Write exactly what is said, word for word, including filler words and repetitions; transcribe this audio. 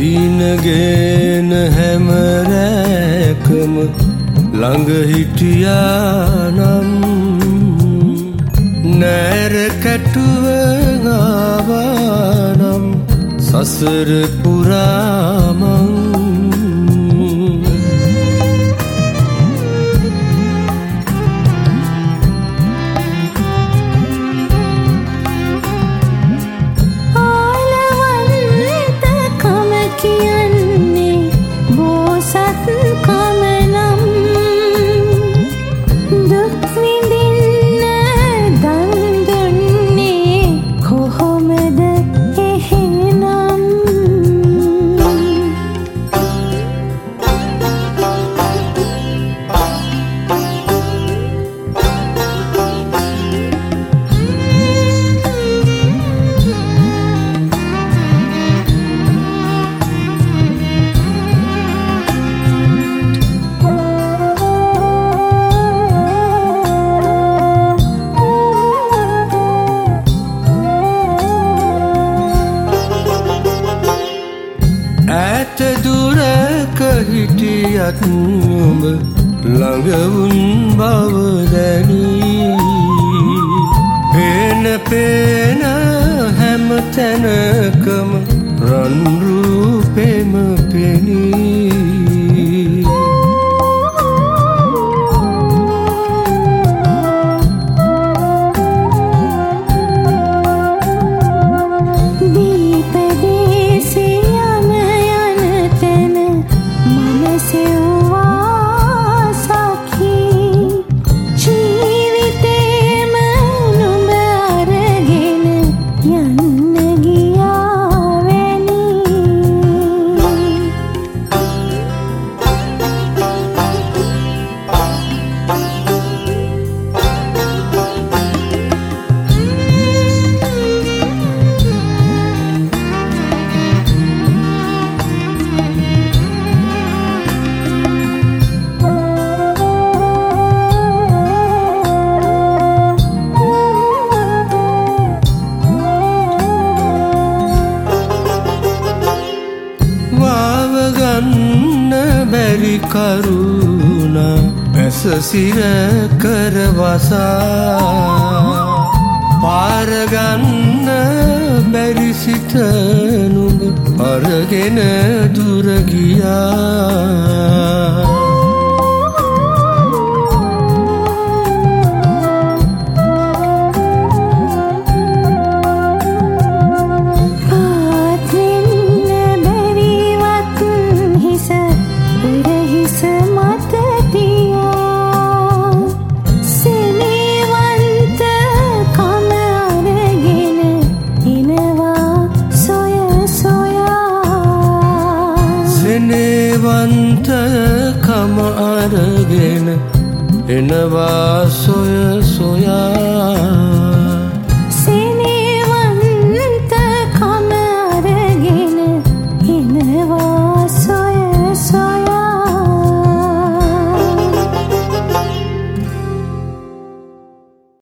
හීනගෙන හැම රැකම ළඟ හිටියානම් නෑර කැටුව ආවානම් සසර පුරාමං ඈත දුරක හිටියත් ඔබ ළඟ වුන් බව දැනී පේන පේන හැම තැනකම රන් රූපෙම පෙනී බැරි කරුණා ඇස සිර කරවසා පාරගන්න බැරි සිත නුඹ අරගෙන දුර ගියා සෙනෙවන්තකම අරගෙන එනවා සොය සොයා සෙනෙවන්තකම අරගෙන එනවා